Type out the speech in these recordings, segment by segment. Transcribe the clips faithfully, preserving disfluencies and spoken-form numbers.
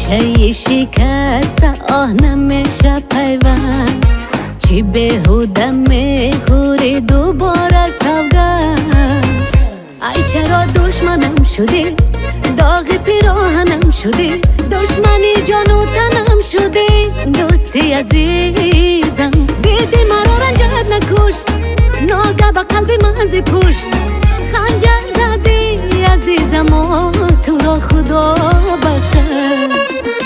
شیشه شکسته آه نمیشه پیوند چی بهوده میخوری دوباره سوگند ای چرا دشمنم شدی داغ پیراهنم شدی دشمنی جان و تنم شدی دوستی عزیزم دیدی مرا رنجت نکشت ناگه به قلب من پشت خنجر زدی عزیزم و تو را خدا بخشد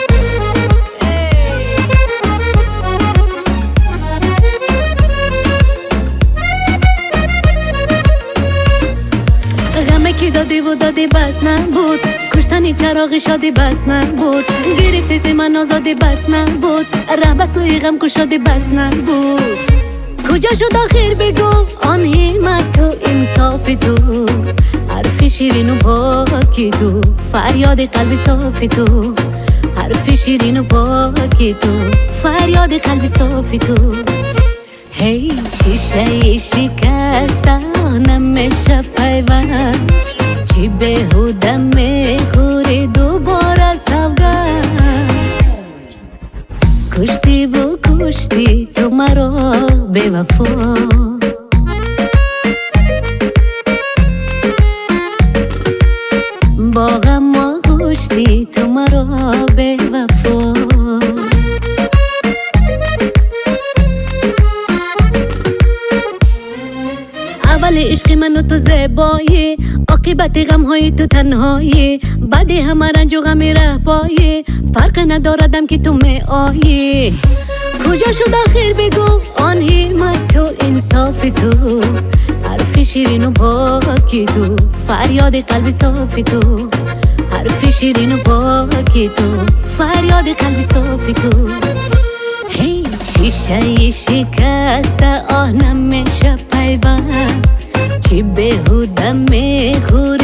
غمه که دادی و دادی بس نبود کشتنی چراغی شادی بس نبود گرفتی زی من آزادی بس نبود ره به سوی غم کشادی بس نبود کجا شد آخر بگو آن همت تو انصافی تو حرف شیرین و پاکی تو فریاد قلبی صافی تو حرف شیرین و پاکی تو فریاد قلبی صافی تو هی شیشه شکسته نمیشه پیوند چی بهوده میخوری دوباره سوگند کشتی و کشتی تو مرا به وفا با غم و کشتی تو مرا به وفا اول عشق من و تو زیبایی عاقبت غم های تو تنهایی بعد همه رنج و غم ره پایی فرق نداردم که تو می آیی کجا شد آخر بگو آن همت تو انصافی تو حرف شیرین و پاکی تو فریاد قلبی صافی تو حرف شیرین و پاکی تو فریاد قلبی صافی تو هی شیشه شکسته آه نمیشه پیوند چی بهوده میخوری